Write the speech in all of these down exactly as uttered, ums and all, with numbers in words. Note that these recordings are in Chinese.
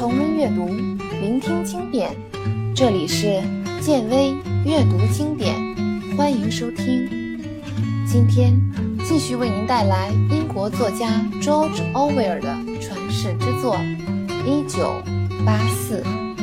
重温阅读，聆听经典。这里是建威阅读经典，欢迎收听。今天继续为您带来英国作家 George Orwell 的传世之作《一九八四》。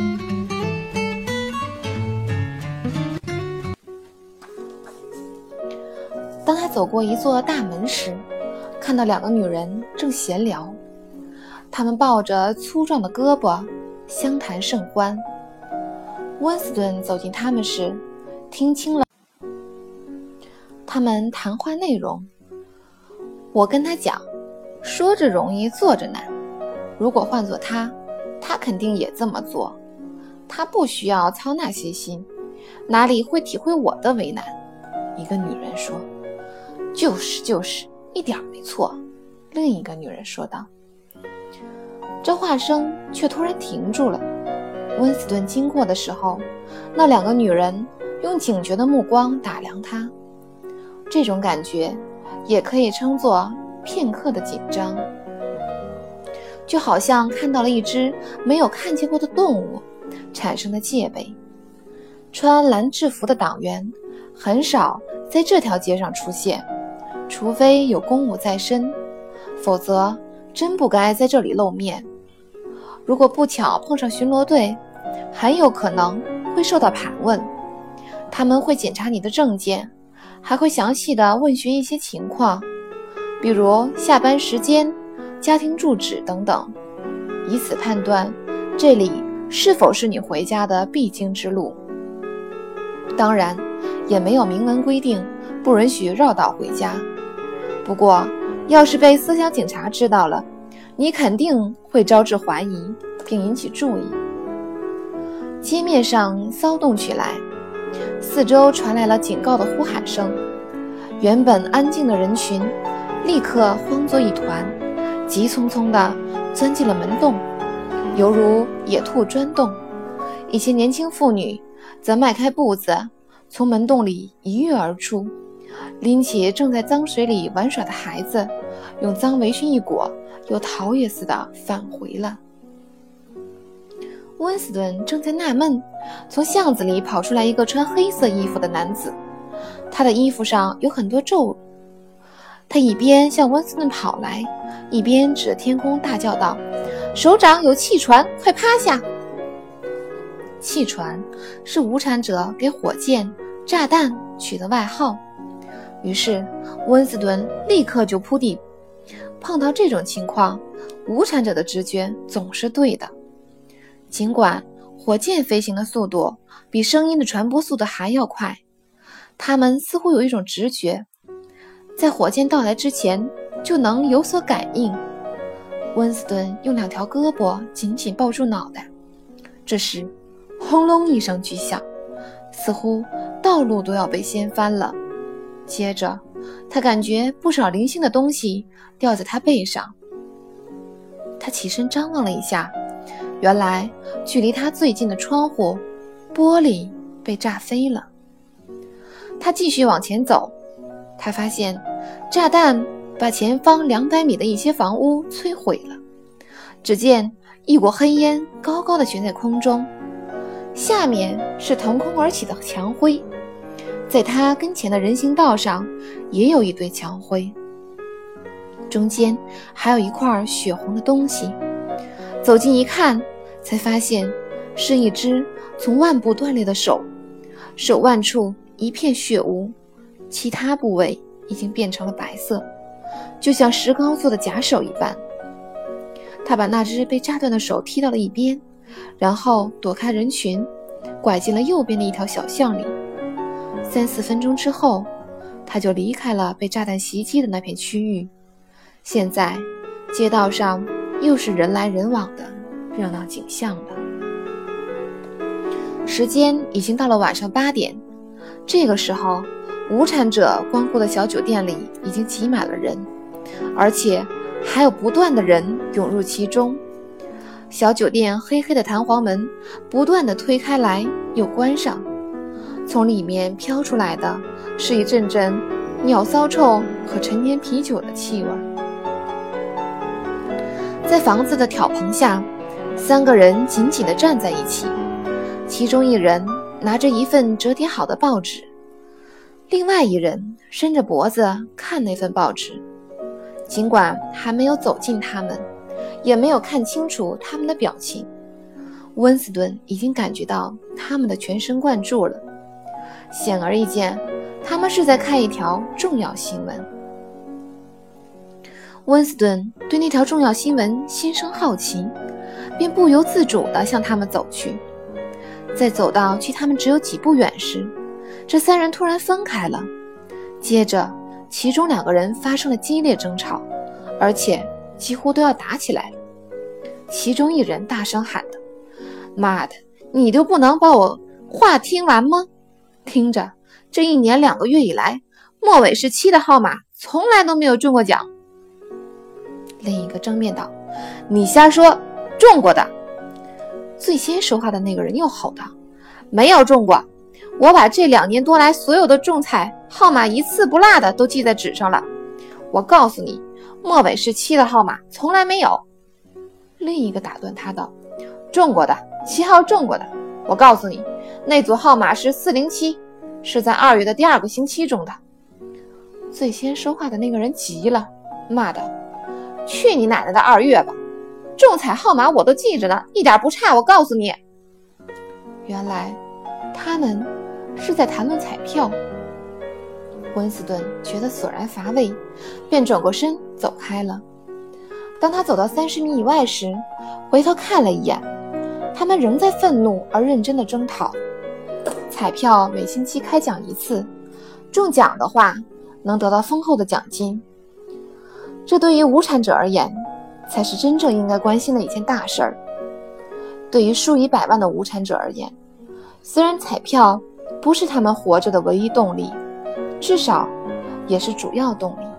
当他走过一座大门时，看到两个女人正闲聊，她们抱着粗壮的胳膊，相谈甚欢。温斯顿走近他们时，听清了他们谈话内容。我跟他讲，说着容易做着难，如果换做他，他肯定也这么做。他不需要操那些心，哪里会体会我的为难。一个女人说。就是就是一点没错，另一个女人说道。这话声却突然停住了。温斯顿经过的时候，那两个女人用警觉的目光打量他，这种感觉也可以称作片刻的紧张，就好像看到了一只没有看见过的动物产生的戒备。穿蓝制服的党员很少在这条街上出现，除非有公务在身，否则真不该在这里露面。如果不巧碰上巡逻队，很有可能会受到盘问，他们会检查你的证件，还会详细地问询一些情况，比如下班时间、家庭住址等等，以此判断这里是否是你回家的必经之路。当然，也没有明文规定不允许绕道回家。不过，要是被思想警察知道了，你肯定会招致怀疑，并引起注意。街面上骚动起来，四周传来了警告的呼喊声。原本安静的人群立刻慌作一团，急匆匆地钻进了门洞，犹如野兔钻洞。一些年轻妇女则迈开步子，从门洞里一跃而出，拎起正在脏水里玩耍的孩子，用脏围裙一裹，又逃也似的返回了。温斯顿正在纳闷，从巷子里跑出来一个穿黑色衣服的男子，他的衣服上有很多皱。他一边向温斯顿跑来，一边指着天空大叫道：首长有气船，快趴下！气船是无产者给火箭、炸弹取的外号。于是温斯顿立刻就扑地。碰到这种情况，无产者的直觉总是对的。尽管火箭飞行的速度比声音的传播速度还要快，他们似乎有一种直觉，在火箭到来之前就能有所感应。温斯顿用两条胳膊紧紧抱住脑袋。这时轰隆一声巨响，似乎道路都要被掀翻了。接着他感觉不少零星的东西掉在他背上。他起身张望了一下，原来距离他最近的窗户玻璃被炸飞了。他继续往前走，他发现炸弹把前方两百米的一些房屋摧毁了。只见一股黑烟高高的悬在空中，下面是腾空而起的墙灰，在他跟前的人行道上也有一堆墙灰，中间还有一块血红的东西。走近一看，才发现是一只从腕部断裂的手，手腕处一片血污，其他部位已经变成了白色，就像石膏做的假手一般。他把那只被炸断的手踢到了一边，然后躲开人群，拐进了右边的一条小巷里。三四分钟之后，他就离开了被炸弹袭击的那片区域。现在街道上又是人来人往的热闹景象了。时间已经到了晚上八点，这个时候无产者光顾的小酒店里已经挤满了人，而且还有不断的人涌入其中。小酒店黑黑的弹簧门不断地推开来又关上，从里面飘出来的是一阵阵鸟骚臭和陈年啤酒的气味。在房子的挑棚下， 三个人紧紧地站在一起，其中一人拿着一份折叠好的报纸，另外一人伸着脖子看那份报纸。尽管还没有走近他们，也没有看清楚他们的表情，温斯顿已经感觉到他们的全神贯注了。显而易见，他们是在看一条重要新闻。温斯顿对那条重要新闻心生好奇，便不由自主地向他们走去。在走到距他们只有几步远时，这三人突然分开了，接着其中两个人发生了激烈争吵，而且几乎都要打起来了。其中一人大声喊道：妈的，你就不能把我话听完吗？听着，这一年两个月以来，末尾是七的号码从来都没有中过奖。另一个争辩道：你瞎说，中过的。最先说话的那个人又吼道：没有中过，我把这两年多来所有的中彩号码一次不落的都记在纸上了。我告诉你，末尾是七的号码从来没有。另一个打断他道：中过的，七号中过的。我告诉你，那组号码是四零七，是在二月的第二个星期中的。最先说话的那个人急了，骂道：去你奶奶的二月吧，中彩号码我都记着呢，一点不差，我告诉你。原来他们是在谈论彩票。温斯顿觉得索然乏味，便转过身走开了。当他走到三十米以外时，回头看了一眼，他们仍在愤怒而认真地争讨。彩票每星期开奖一次，中奖的话能得到丰厚的奖金。这对于无产者而言，才是真正应该关心的一件大事儿。对于数以百万的无产者而言，虽然彩票不是他们活着的唯一动力，至少也是主要动力。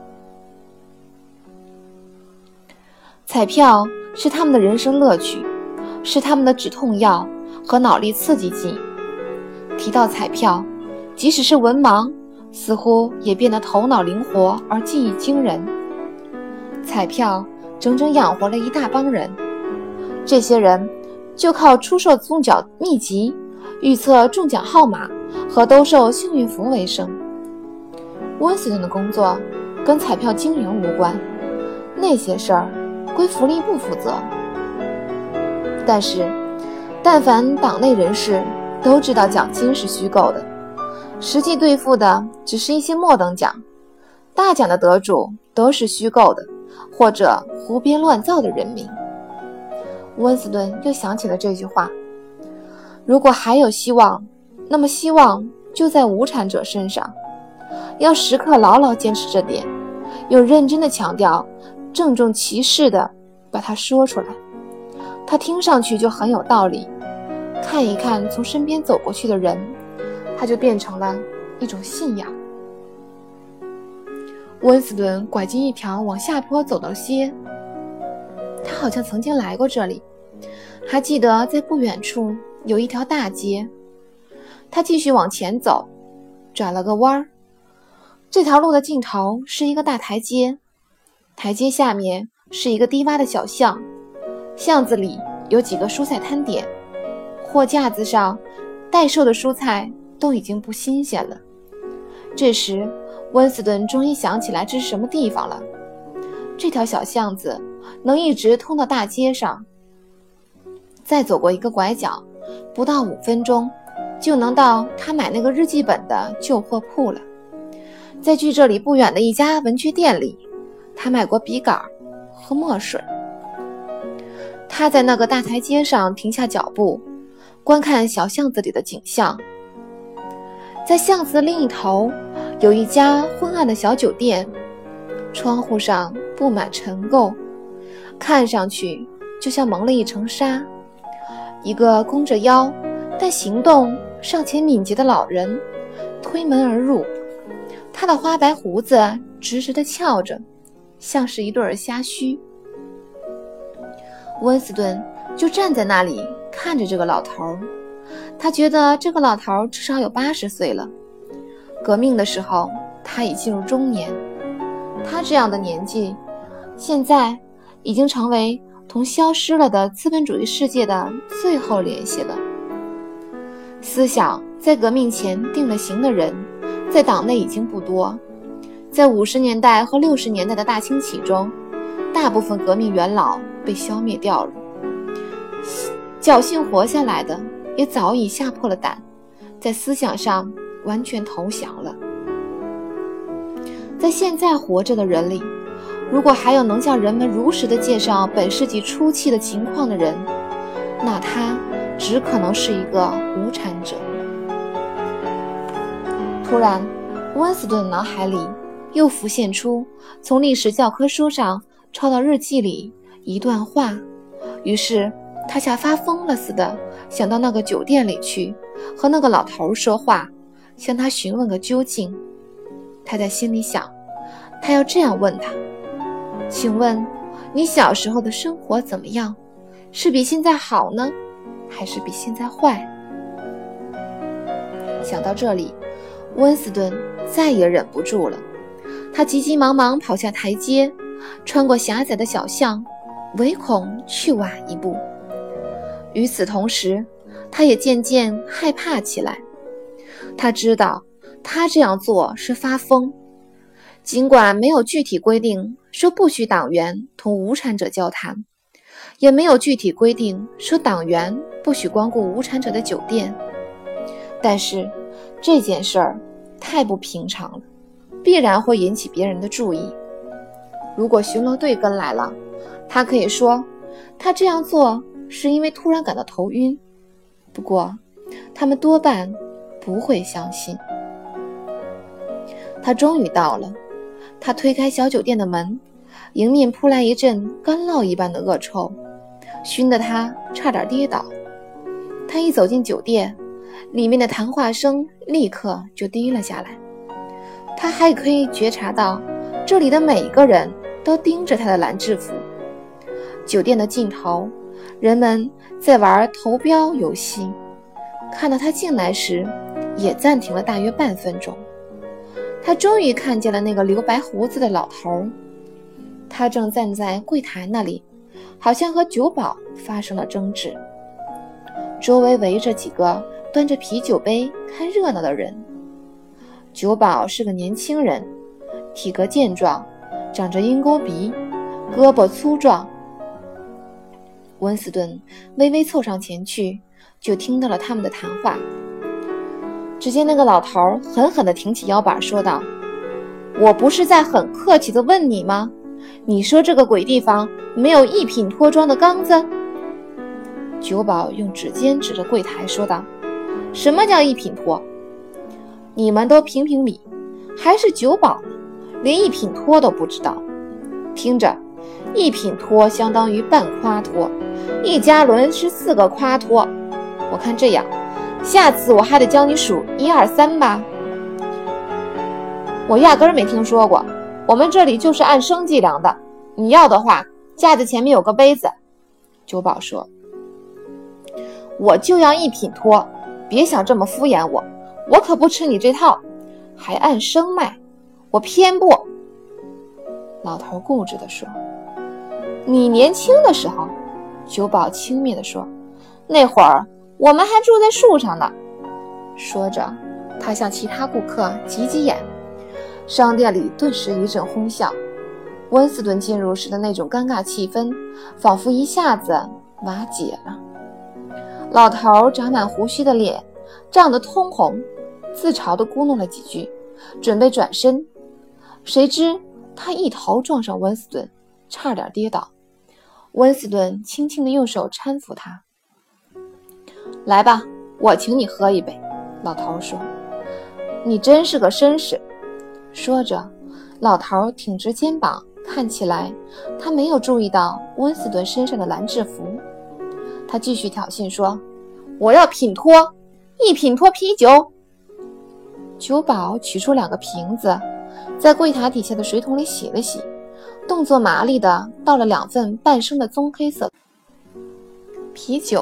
彩票是他们的人生乐趣，是他们的止痛药和脑力刺激剂。提到彩票，即使是文盲，似乎也变得头脑灵活而技艺惊人。彩票整整养活了一大帮人，这些人就靠出售中奖秘籍、预测中奖号码和兜售幸运符为生。温斯顿的工作跟彩票经营无关，那些事儿归福利部负责。但是但凡党内人士都知道奖金是虚构的，实际兑付的只是一些末等奖，大奖的得主都是虚构的或者胡编乱造的人名。温斯顿又想起了这句话：如果还有希望，那么希望就在无产者身上。要时刻牢牢坚持这点，又认真地强调，郑重其事地把它说出来。它听上去就很有道理，看一看从身边走过去的人，它就变成了一种信仰。温斯顿拐进一条往下坡走的街，他好像曾经来过这里，还记得在不远处有一条大街。他继续往前走，转了个弯儿。这条路的尽头是一个大台阶，台阶下面是一个低洼的小巷，巷子里有几个蔬菜摊点，货架子上待售的蔬菜都已经不新鲜了。这时温斯顿终于想起来这是什么地方了。这条小巷子能一直通到大街上，再走过一个拐角，不到五分钟就能到他买那个日记本的旧货铺了。在距这里不远的一家文具店里，他买过笔杆和墨水。他在那个大台阶上停下脚步，观看小巷子里的景象。在巷子的另一头有一家昏暗的小酒店，窗户上布满尘垢，看上去就像蒙了一层纱。一个弓着腰但行动尚且敏捷的老人推门而入，他的花白胡子直直地翘着，像是一对虾须。温斯顿就站在那里看着这个老头，他觉得这个老头至少有八十岁了。革命的时候他已进入中年，他这样的年纪现在已经成为同消失了的资本主义世界的最后联系了。思想在革命前定了型的人，在党内已经不多。在五十年代和六十年代的大清洗中，大部分革命元老被消灭掉了，侥幸活下来的也早已吓破了胆，在思想上完全投降了。在现在活着的人里，如果还有能向人们如实地介绍本世纪初期的情况的人，那他只可能是一个无产者。突然，温斯顿脑海里又浮现出从历史教科书上抄到日记里一段话，于是他像发疯了似的想到那个酒店里去，和那个老头说话，向他询问个究竟。他在心里想，他要这样问他：请问你小时候的生活怎么样？是比现在好呢，还是比现在坏？想到这里，温斯顿再也忍不住了，他急急忙忙跑下台阶，穿过狭窄的小巷，唯恐去晚一步。与此同时，他也渐渐害怕起来。他知道他这样做是发疯，尽管没有具体规定说不许党员同无产者交谈，也没有具体规定说党员不许光顾无产者的酒店，但是这件事儿太不平常了，必然会引起别人的注意。如果巡逻队跟来了，他可以说他这样做是因为突然感到头晕，不过他们多半不会相信。他终于到了，他推开小酒店的门，迎面扑来一阵干酪一般的恶臭，熏得他差点跌倒。他一走进酒店，里面的谈话声立刻就低了下来。他还可以觉察到这里的每一个人都盯着他的蓝制服。酒店的尽头，人们在玩投标游戏，看到他进来时也暂停了大约半分钟。他终于看见了那个留白胡子的老头，他正站在柜台那里，好像和酒保发生了争执。周围围着几个端着啤酒杯看热闹的人。酒保是个年轻人，体格健壮，长着鹰钩鼻，胳膊粗壮。温斯顿微微凑上前去，就听到了他们的谈话。只见那个老头狠狠地挺起腰板说道：我不是在很客气地问你吗？你说这个鬼地方没有一品脱装的缸子？酒保用指尖指着柜台说道：什么叫一品脱？你们都评评理，还是酒保呢，连一品脱都不知道。听着，一品脱相当于半夸脱，一加仑是四个夸脱。我看这样，下次我还得教你数一二三吧。我压根儿没听说过，我们这里就是按升计量的，你要的话，架子前面有个杯子。酒保说：我就要一品脱，别想这么敷衍我，我可不吃你这套，还按升卖，我偏不。老头固执地说：你年轻的时候，酒保轻蔑地说，那会儿我们还住在树上呢。说着，他向其他顾客挤挤眼，商店里顿时一阵哄笑。温斯顿进入时的那种尴尬气氛仿佛一下子瓦解了。老头长满胡须的脸涨得通红，自嘲地咕哝了几句，准备转身，谁知他一头撞上温斯顿，差点跌倒。温斯顿轻轻地用手搀扶他。来吧，我请你喝一杯。老头说：你真是个绅士。说着，老头挺直肩膀，看起来他没有注意到温斯顿身上的蓝制服。他继续挑衅说：我要品脱，一品脱啤酒。酒保取出两个瓶子，在柜台底下的水桶里洗了洗，动作麻利地倒了两份半升的棕黑色啤酒。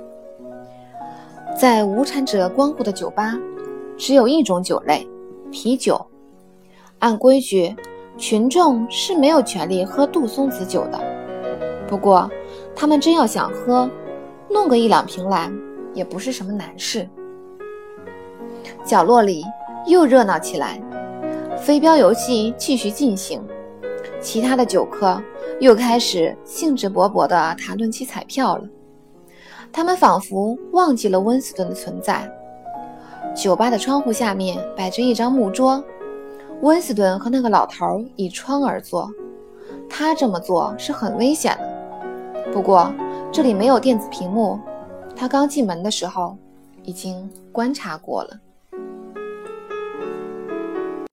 在无产者光顾的酒吧，只有一种酒类，啤酒。按规矩，群众是没有权利喝杜松子酒的。不过， 他们真要想喝，弄个一两瓶来也不是什么难事。角落里又热闹起来，飞镖游戏继续进行，其他的酒客又开始兴致勃勃地谈论起彩票了。他们仿佛忘记了温斯顿的存在。酒吧的窗户下面摆着一张木桌，温斯顿和那个老头倚窗而坐。他这么做是很危险的，不过这里没有电子屏幕，他刚进门的时候已经观察过了。